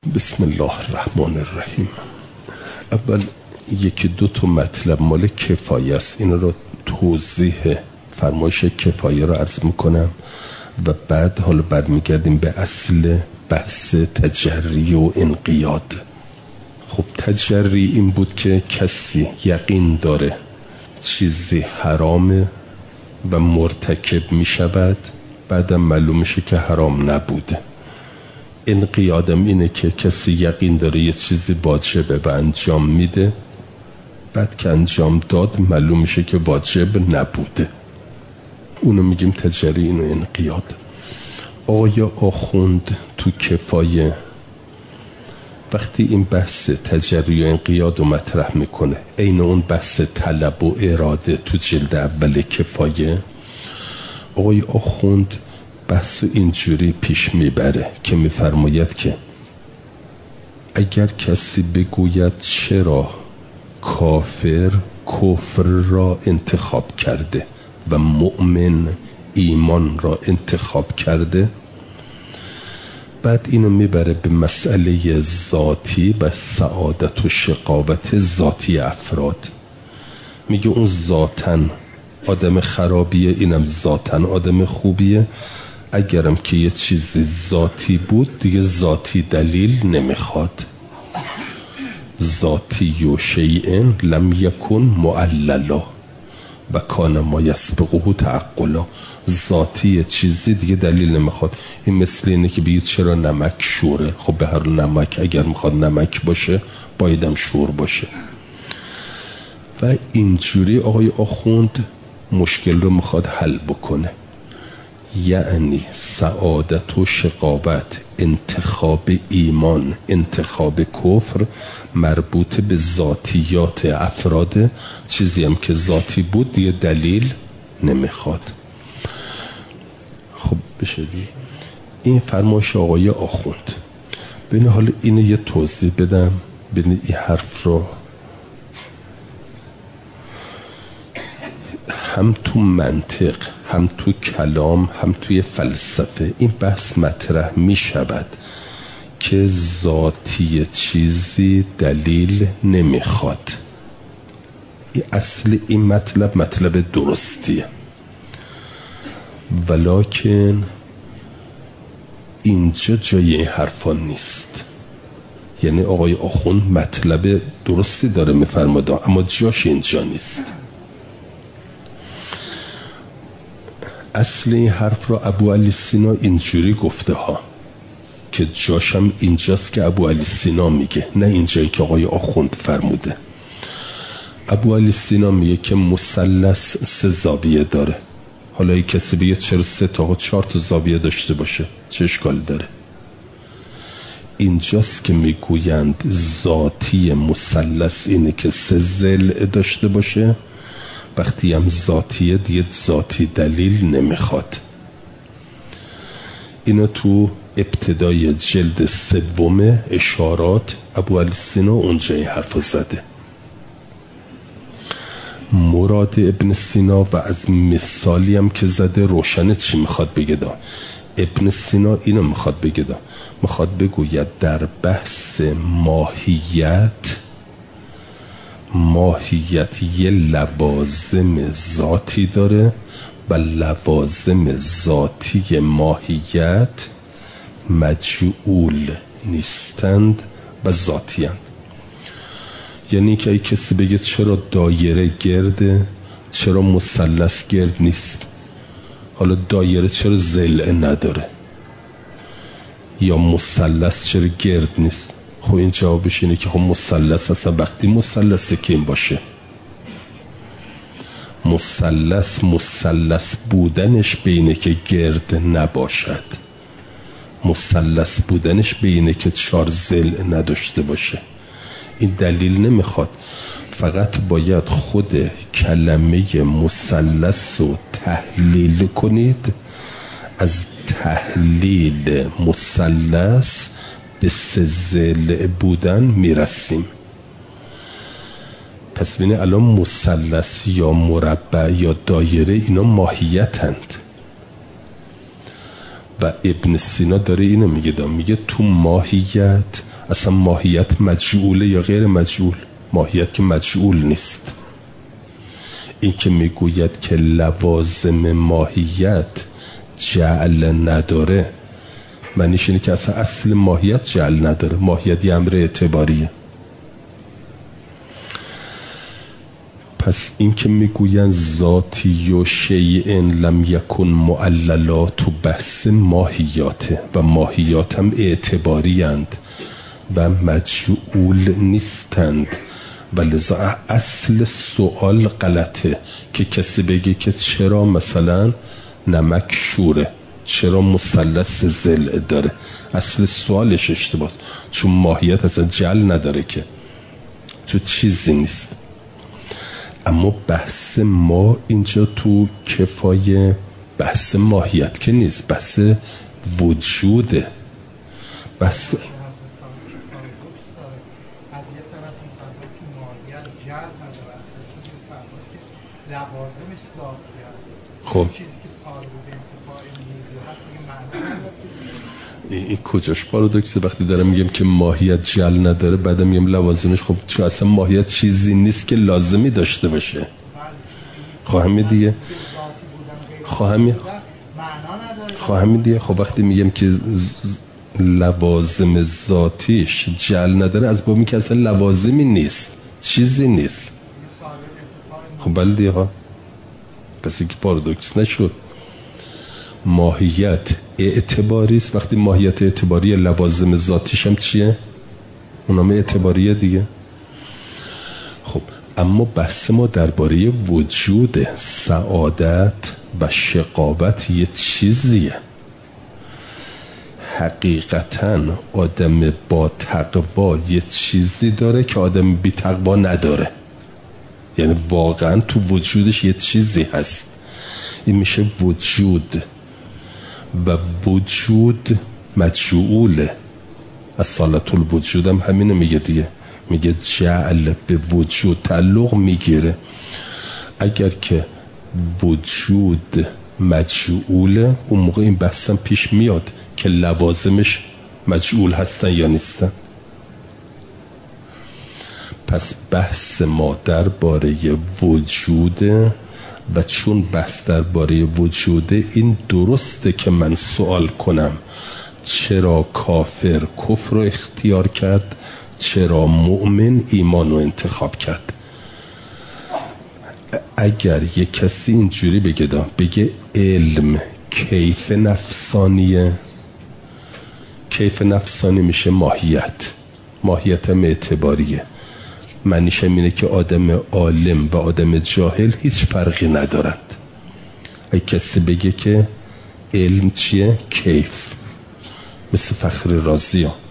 بسم الله الرحمن الرحیم. اول یکی دو تا مطلب مال کفایه است، این رو توضیح فرمایش کفایه رو عرض میکنم و بعد حالا برمیگردیم به اصل بحث تجری و انقیاد. خب تجری این بود که کسی یقین داره چیزی حرامه و مرتکب میشود، بعدم معلوم میشه که حرام نبوده. انقیادم اینه که کسی یقین داره یه چیزی واجبه و انجام میده، بعد که انجام داد معلوم میشه که واجب نبوده، اونو میگیم تجری، اینو انقیاد. آیا آخوند تو کفایه وقتی این بحث تجری و انقیاد رو مطرح میکنه، عین اون بحث طلب و اراده تو جلد اول کفایه، آقای آخوند بحث اینجوری پیش میبره که میفرماید که اگر کسی بگوید چرا کافر کفر را انتخاب کرده و مؤمن ایمان را انتخاب کرده، بعد اینو میبره به مسئله ذاتی و سعادت و شقاوت ذاتی افراد. میگه اون ذاتن آدم خرابیه، اینم ذاتن آدم خوبیه. اگرم که یه چیزی ذاتی بود دیگه ذاتی دلیل نمیخواد. ذاتی و شیئن لم یکن معللا و کان ما یسبقه تعقلا. ذاتی چیزی دیگه دلیل نمیخواد. این مثل اینه که بگید چرا نمک شوره. خب به هر نمک اگر میخواد نمک باشه بایدم شور باشه. و اینجوری آقای آخوند مشکل رو میخواد حل بکنه، یعنی سعادت و شقاوت، انتخاب ایمان، انتخاب کفر مربوط به ذاتیات افراد. چیزی هم که ذاتی بود دیگه دلیل نمیخواد. خب بشدی این فرمایش آقای آخوند. ببین حالا اینو یه توضیح بدم، ببین این حرف رو هم تو منطق هم تو کلام هم توی فلسفه این بحث مطرح می شود که ذاتی چیزی دلیل نمیخواد. اصل این مطلب درستیه، ولکن اینجا جای این حرفان نیست. یعنی آقای آخوند مطلب درستی داره میفرماده اما جاش اینجا نیست. اصل این حرف را ابو علی سینا اینجوری گفته ها که جاشم اینجاست که ابو علی سینا میگه، نه اینجایی که آقای آخوند فرموده. ابو علی سینا میگه که مثلث 3 زاویه داره. حالا کسی بگه چرا 3 تا و 4 تا زاویه داشته باشه، چه اشکال داره؟ اینجاست که میگویند ذاتی مثلث اینه که 3 ضلع داشته باشه. وقتی هم ذاتیه دیگه ذاتی دلیل نمیخواد. اینو تو ابتدای جلد 3 اشارات ابو علی سینا اونجا این حرف زده. مراد ابن سینا و از مثالی هم که زده روشنه چی میخواد بگه دا. ابن سینا اینو میخواد بگه دا، میخواد بگوید در بحث ماهیت یه لوازم ذاتی داره و لوازم ذاتی ماهیت مجعول نیستند و ذاتیند. یعنی که ای کسی بگه چرا دایره گرده، چرا مثلث گرد نیست، حالا دایره چرا ضلع نداره یا مثلث چرا گرد نیست، خب این جوابش اینه که خب مثلث اصلا وقتی مثلثه که این باشه. مثلث بودنش به اینه که گرد نباشد، مثلث بودنش به اینه که 4 ضلع نداشته باشه. این دلیل نمیخواد، فقط باید خود کلمه مثلث رو تحلیل کنید. از تحلیل مثلث به 3 ضلع بودن میرسیم. پس ببینید الان مثلث یا مربع یا دایره اینا ماهیتند و ابن سینا داره اینو میگه تو ماهیت اصلا ماهیت مجعوله یا غیر مجعول؟ ماهیت که مجعول نیست. این که میگوید که لوازم ماهیت جعل نداره، معنیش اینه که اصلا اصل ماهیت جعل نداره. ماهیت یه امر اعتباریه. پس این که میگوین ذاتی و شیئن لم یکن معللا تو بحث ماهیاته و ماهیات هم اعتباری اند و مجعول نیستند، ولذا اصل سوال غلطه که کسی بگه که چرا مثلا نمک شوره، چرا مثلث ضلع داره. اصل سوالش اشتباه، چون ماهیت اصلا جعل نداره که، تو چیزی نیست. اما بحث ما اینجا تو کفایه بحث ماهیت که نیست، بحث وجوده. بحث خب این کجاش پارادوکسه؟ وقتی دارم میگم که ماهیت جعل نداره بعدم میگم لوازمش، خب چون اصلا ماهیت چیزی نیست که لازمی داشته باشه. خواهمی دیگه خواهمی دیگه. خب وقتی میگم که لوازم ذاتیش جعل نداره، از بابی که اصلا لوازمی نیست، چیزی نیست. خب بله دیگه ها، پس اینکه پارادوکس نشد. ماهیت اعتباری است. وقتی ماهیت اعتباری، لوازم ذاتیش هم چیه؟ اونم اعتباریه دیگه. خب اما بحث ما درباره وجود سعادت و شقاوت یه چیزیه. حقیقتاً آدم با تقوا یه چیزی داره که آدم بی تقوا نداره. یعنی واقعاً تو وجودش یه چیزی هست. این میشه وجود، و وجود مجعوله. اصالت الوجود هم همینه میگه دیگه، میگه جعل به وجود تعلق میگیره. اگر که وجود مجعوله، اون موقع این بحثم پیش میاد که لوازمش مجعول هستن یا نیستن. پس بحث ما درباره وجوده، و چون بحث درباره وجوده، این درسته که من سوال کنم چرا کافر کفر رو اختیار کرد، چرا مؤمن ایمان رو انتخاب کرد. اگر یک کسی اینجوری بگه علم کیف نفسانیه، کیف نفسانی میشه ماهیت هم اعتباریه. معنیش اینه که آدم عالم و آدم جاهل هیچ فرقی ندارند. اگه کسی بگه که علم چیه؟ کیف. مثل فخر رازی ها.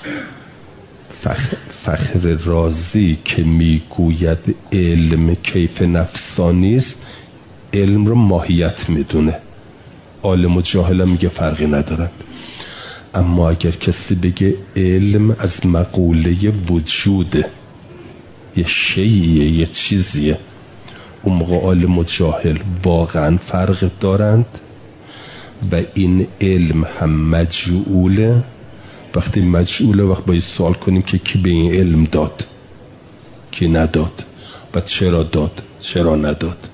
فخر رازی که میگوید علم کیف نفسانی است، علم رو ماهیت میدونه. عالم و جاهل هم میگه فرقی ندارند. اما اگر کسی بگه علم از مقوله وجوده، یه شیعیه، یه چیزیه، اون موقع عالم و جاهل واقعا فرق دارند و این علم هم مجعوله. وقتی مجعوله، وقت باید سوال کنیم که کی به این علم داد، کی نداد و چرا داد، چرا نداد.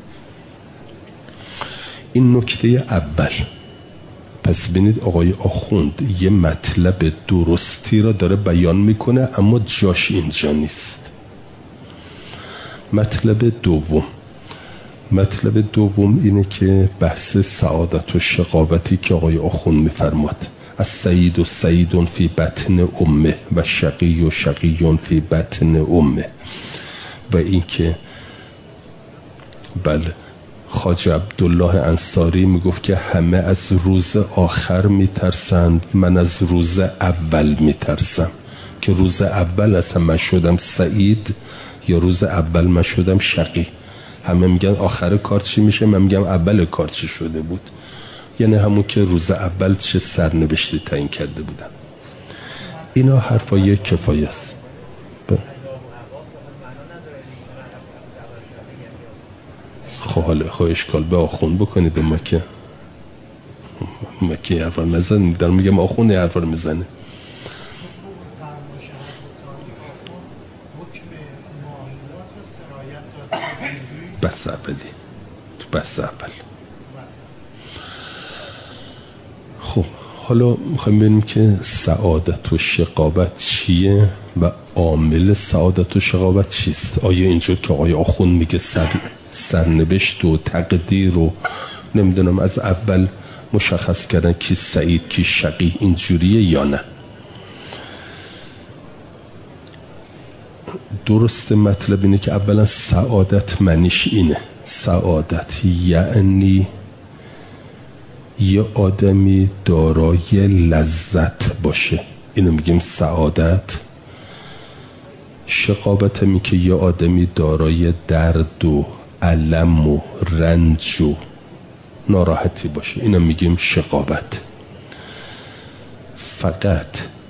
این نکته اول. پس ببینید آقای آخوند یه مطلب درستی را داره بیان میکنه، اما جاش اینجا نیست. مطلب دوم اینه که بحث سعادت و شقاوتی که آقای آخوند میفرماد، از سعید و سعیدون فی بطن امه و شقی و شقیون فی بطن امه، و این که بله خواجه عبدالله انصاری میگفت که همه از روز آخر میترسند، من از روز اول میترسم که روز اول اصلا من شدم سعید یا روز اول من شدم شقی. همه میگن آخر کار چی میشه، من میگم اول کار چی شده بود. یعنی همون که روز اول چه سرنوشتی تعیین کرده بودن. اینا حرفای کفایه است. خب حالا اشکال به آخوند بکنید، به مکه حرفا نزنید. دارم میگم آخوند حرفا رو میزنه. بس اولی تو بس اول. خب حالا میخوایم ببینیم که سعادت و شقاوت چیه و عامل سعادت و شقاوت چیست. آیا اینجور که آقای آخوند میگه سرنوشت و تقدیر و نمیدونم از اول مشخص کردن کی سعید کی شقی اینجوریه یا نه؟ درست مطلب اینه که اولا سعادت معنیش اینه، سعادت یعنی یه آدمی دارای لذت باشه، اینو میگیم سعادت. شقاوت می که یه آدمی دارای درد و الم و رنج و ناراحتی باشه، اینو میگیم شقاوت. فقط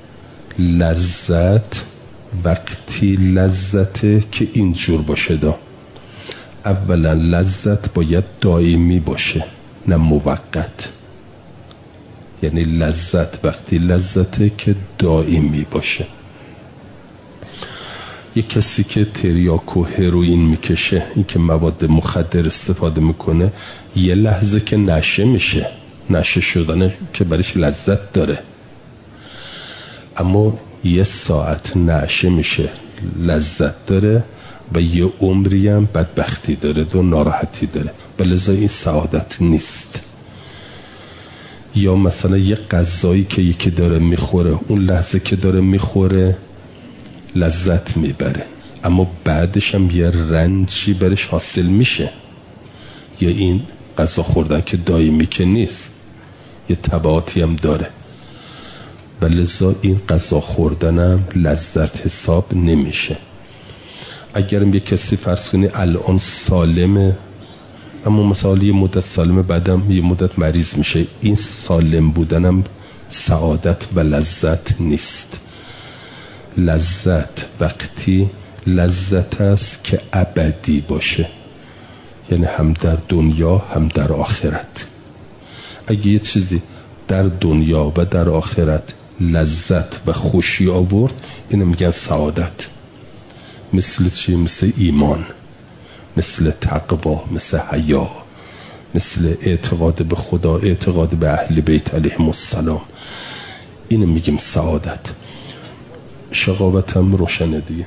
لذت وقتی لذته که اینجور باشه دا. اولا لذت باید دائمی باشه نه موقت، یعنی لذت وقتی لذته که دائمی باشه. یک کسی که تریاک و هروئین میکشه، این که مواد مخدر استفاده میکنه، یه لحظه که نشه میشه، نشه شدنه که برایش لذت داره، اما یه ساعت نشه میشه لذت داره و یه عمری هم بدبختی داره و ناراحتی داره، بلذا این سعادت نیست. یا مثلا یه غذایی که یکی داره میخوره، اون لحظه که داره میخوره لذت میبره، اما بعدش هم یه رنجی برش حاصل میشه. یا این غذا خوردن که دائمی که نیست، یه تبعاتی هم داره، بلذا این غذا خوردنم لذت حساب نمیشه. اگرم یه کسی فرض کنی الان سالمه، اما مثلا یه مدت سالمه بعدم یه مدت مریض میشه، این سالم بودنم سعادت و لذت نیست. لذت وقتی لذت است که ابدی باشه، یعنی هم در دنیا هم در آخرت. اگه یه چیزی در دنیا و در آخرت لذت و خوشی آورد، اینو میگن سعادت. مثل چی؟ مثل ایمان، مثل تقوا، مثل حیا، مثل اعتقاد به خدا، اعتقاد به اهل بیت علیهم السلام، اینو میگیم سعادت. شقاوت هم روشنه دیگه.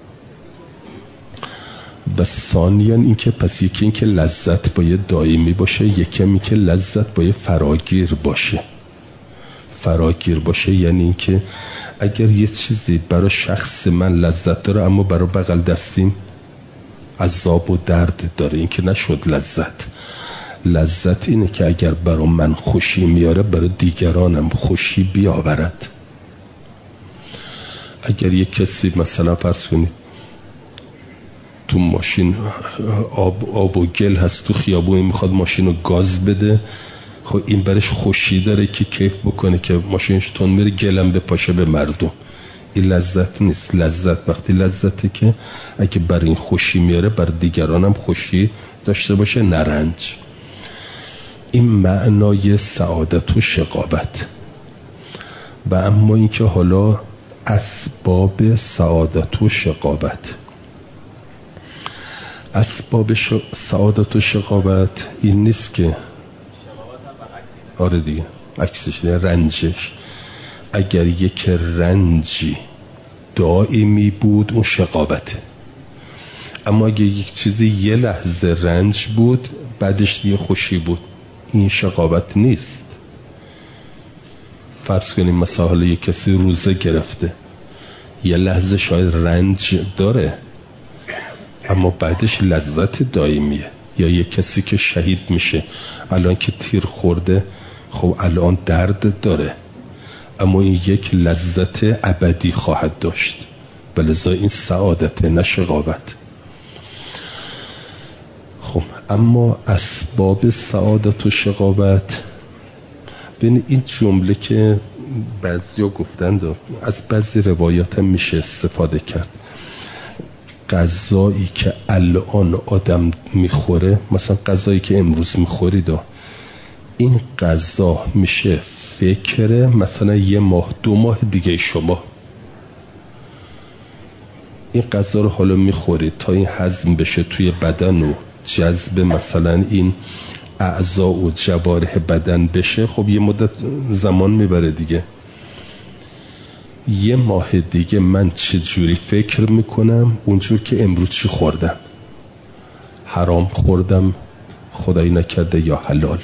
بس ثانیاً این که پس یکی این که لذت باید دائمی باشه، یکی هم این که لذت باید فراگیر باشه. فراگیر باشه یعنی این که اگر یه چیزی برای شخص من لذت داره اما برای بغل دستیم عذاب و درد داره، این که نشد لذت. لذت اینه که اگر برای من خوشی میاره برای دیگرانم خوشی بیاورد. اگر یک کسی مثلا فرض کنید تو ماشین آب و گل هست تو خیابون، میخواد ماشین رو گاز بده، خب این برش خوشی داره که کیف بکنه که ماشینش تون میره گلم بپاشه به مردم. این لذت نیست. لذت وقتی لذته که اگه برای این خوشی میاره برای دیگرانم خوشی داشته باشه، نرنج. این معنای سعادت و شقاوت. و اما این که حالا اسباب سعادت و شقاوت، اسباب سعادت و شقاوت این نیست که آره دیگه عکسش رنجش. اگر یک رنجی دائمی بود اون شقاوته، اما اگر یک چیزی یه لحظه رنج بود بعدش دیگه خوشی بود، این شقاوت نیست. فرض کنیم مثلا حالا یک کسی روزه گرفته، یه لحظه شاید رنج داره اما بعدش لذت دائمیه. یا یک کسی که شهید میشه، الان که تیر خورده خب الان درد داره اما این یک لذت ابدی خواهد داشت، بلذا این سعادت نه شقاوت. خب اما اسباب سعادت و شقاوت، ببین این جمله که بعضیا گفتند از بعضی روایات هم میشه استفاده کرد. غذایی که الان آدم میخوره، مثلا غذایی که امروز میخورید، این غذا میشه فکر مثلا 1 ماه 2 ماه دیگه شما. این غذا رو حالا میخورید تا این هضم بشه توی بدن و جذب مثلا این اعضا و جوارح بدن بشه، خب یه مدت زمان میبره دیگه. یه ماه دیگه من چه جوری فکر میکنم اونجور که امروز چی خوردم، حرام خوردم خدایی نکرده یا حلال،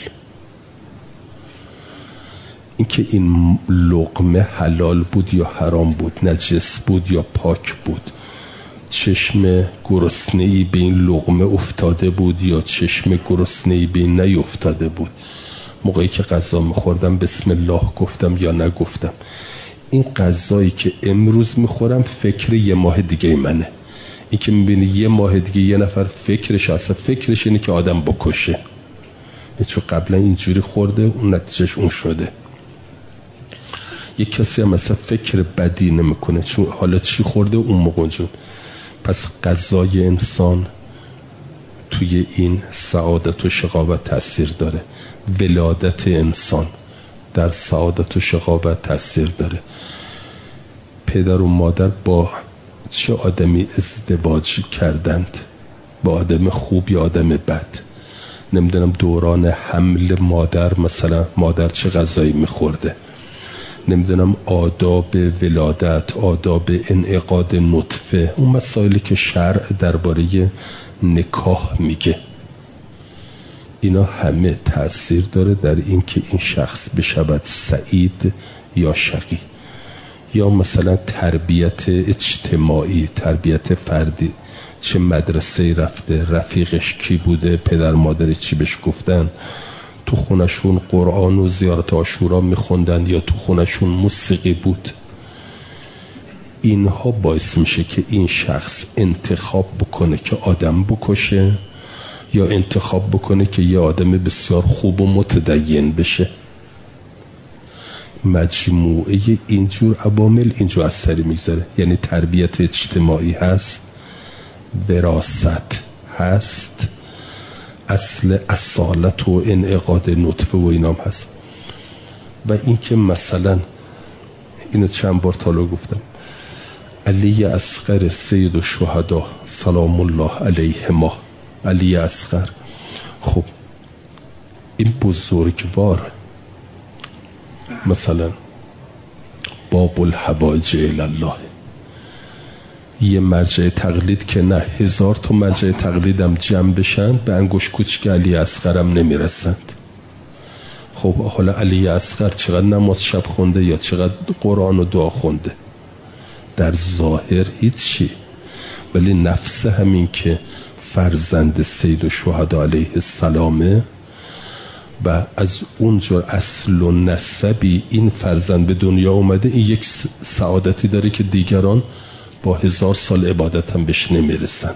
اینکه این لقمه حلال بود یا حرام بود، نجس بود یا پاک بود، چشم گرسنه‌ای به این لقمه افتاده بود یا چشم گرسنه‌ای به این نیفتاده بود، موقعی که غذا میخوردم بسم الله گفتم یا نگفتم. این غذایی که امروز میخورم فکر یه ماه دیگه منه. این که میبینی یه ماه دیگه یه نفر فکرش اینه که آدم بکشه، چون قبلا اینجوری خورده اون نتیجهش اون شده. یک کسی هم مثلا فکر بدی نمیکنه چون حالا چی خورده اون موقع جون. پس غذای انسان توی این سعادت و شقاوت تأثیر داره، ولادت انسان در سعادت و شقاوت تأثیر داره. پدر و مادر با چه آدمی ازدواج کردند، با آدم خوب یا آدم بد، نمیدونم دوران حمل مادر مثلا مادر چه غذایی میخورده، نمیدونم آداب ولادت، آداب انعقاد نطفه، اون مسائلی که شرع درباره نکاح میگه، اینا همه تأثیر داره در این که این شخص بشود سعید یا شقی. یا مثلا تربیت اجتماعی، تربیت فردی، چه مدرسه رفته، رفیقش کی بوده، پدر مادر چی بهش گفتن، تو خونشون قرآن و زیارت عاشورا میخوندن یا تو خونشون موسیقی بود. اینها باعث میشه که این شخص انتخاب بکنه که آدم بکشه یا انتخاب بکنه که یه آدم بسیار خوب و متدین بشه. مجموعه اینجور عوامل اینجور اثری میگذاره. یعنی تربیت اجتماعی هست، وراثت هست، اصل اصالت و انعقاد نطفه و اینام هست. و این که مثلا اینو چند بار تالا گفتم، علی اصغر سید الشهدا سلام الله علیهما، علی اصغر، خب این بزرگوار مثلا باب الحوائج الی الله، یه مرجع تقلید که نه 1000 تا مرجع تقلیدم جمع بشن به انگوش کوچک علی اصغرم نمیرسند. خب حالا علی اصغر چقدر نماز شب خونده یا چقدر قرآن و دعا خونده؟ در ظاهر هیچی، ولی نفس همین که فرزند سید الشهدا علیه السلامه و از اونجور اصل و نسبی این فرزند به دنیا اومده، این یک سعادتی داره که دیگران با 1000 سال عبادت هم بهش نمیرسند.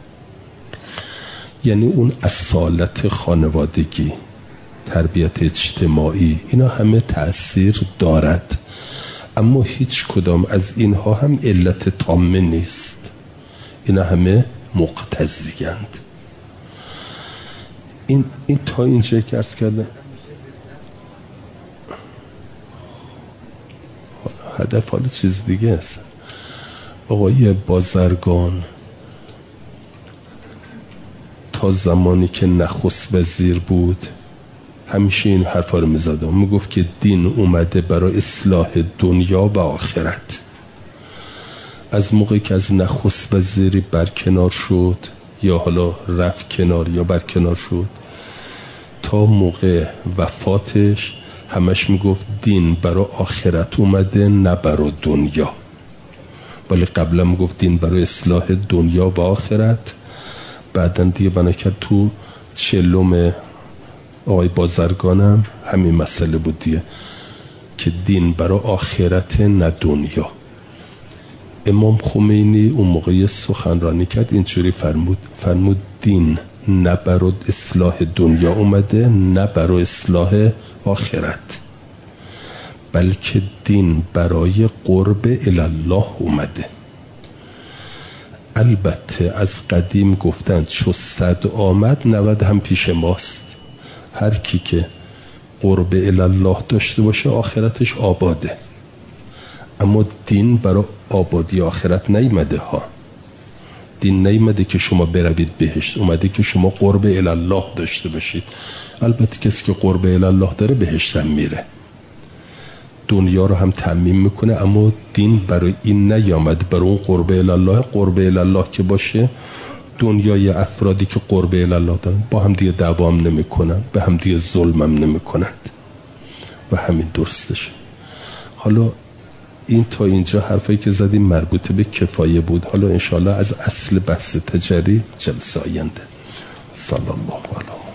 یعنی اون اصالت خانوادگی، تربیت اجتماعی، اینا همه تأثیر دارد، اما هیچ کدام از اینها هم علت تامه نیست، اینا همه مقتضیند. این تا اینجا که عرض کردم هدف حالا چیز دیگه است. آقای بازرگان تا زمانی که نخست وزیر بود همیشه این حرفا رو میزد، میگفت که دین اومده برای اصلاح دنیا و آخرت. از موقعی که از نخست وزیری برکنار شد یا حالا رفت کنار یا برکنار شد تا موقع وفاتش همش میگفت دین برای آخرت اومده نه برای دنیا، ولی قبلا میگفت دین برای اصلاح دنیا و آخرت. بعدن دیگه بنا کرد تو 40 آقای بازرگانم همین مسئله بود دیگه، که دین برای آخرت نه دنیا. امام خمینی اون موقع سخنرانی کرد اینجوری فرمود دین نه برای اصلاح دنیا اومده نه برای اصلاح آخرت، بلکه دین برای قرب الله اومده. البته از قدیم گفتن چو 100 آمد 90 هم پیش ماست. هر کی که قرب الله داشته باشه آخرتش آباده، اما دین برای آبادی آخرت نیامده ها. دین نیامده که شما بروید بهشت، اومده که شما قرب الله داشته باشید. البته کسی که قرب الله داره بهشت هم میره، دنیا رو هم تأمین میکنه، اما دین برای این نیامد، برای اون قرب الله. قرب الله که باشه دنیای افرادی که قرب الله دارن با هم دیگه دعوا هم نمیکنن، به هم دیگه ظلم هم نمیکنند و همین درستشه. حالا این تا اینجا حرفایی که زدیم مربوط به کفایه بود. حالا انشاءالله از اصل بحث تجری جلسه آینده. صلی الله علیه